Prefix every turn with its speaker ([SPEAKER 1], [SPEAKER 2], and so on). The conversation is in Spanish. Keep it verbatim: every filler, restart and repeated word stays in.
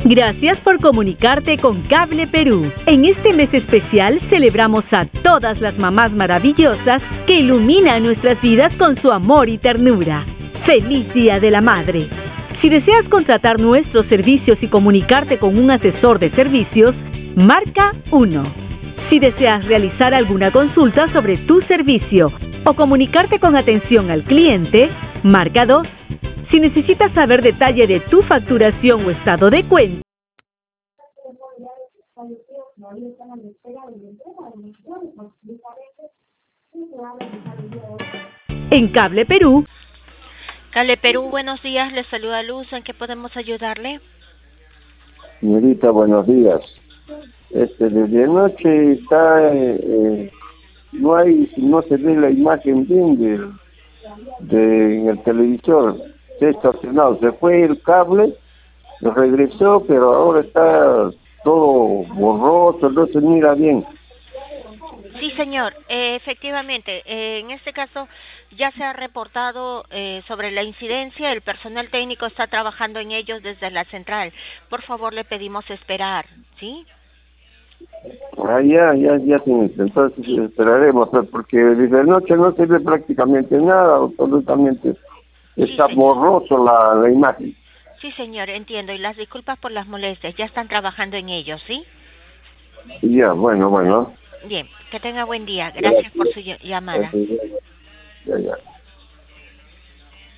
[SPEAKER 1] Gracias por comunicarte con Cable Perú. En este mes especial celebramos a todas las mamás maravillosas que iluminan nuestras vidas con su amor y ternura. ¡Feliz Día de la Madre! Si deseas contratar nuestros servicios y comunicarte con un asesor de servicios, marca uno. Si deseas realizar alguna consulta sobre tu servicio o comunicarte con atención al cliente, marca dos. Si necesitas saber detalle de tu facturación o estado de cuenta, en Cable Perú.
[SPEAKER 2] Cable Perú, buenos días, les saluda Luz, ¿en qué podemos ayudarle?
[SPEAKER 3] Señorita, buenos días. Este, desde anoche está, eh, eh, no hay, no se ve la imagen bien de, de en el televisor. Se ha estacionado, se fue el cable, lo regresó, pero ahora está todo borroso, no se mira bien.
[SPEAKER 2] Sí, señor, eh, efectivamente, eh, en este caso ya se ha reportado eh, sobre la incidencia, el personal técnico está trabajando en ellos desde la central. Por favor, le pedimos esperar, ¿sí?
[SPEAKER 3] Ah, ya, ya, ya, señorita. Entonces sí, esperaremos, pues, porque desde anoche no se ve prácticamente nada, absolutamente. Está
[SPEAKER 2] Sí,
[SPEAKER 3] borroso la, la imagen.
[SPEAKER 2] Sí, señor, entiendo, y las disculpas por las molestias, ya están trabajando en ellos, ¿sí?
[SPEAKER 3] Ya, bueno, bueno.
[SPEAKER 2] Bien, que tenga buen día, gracias, gracias. por su llamada.
[SPEAKER 3] Ya, ya.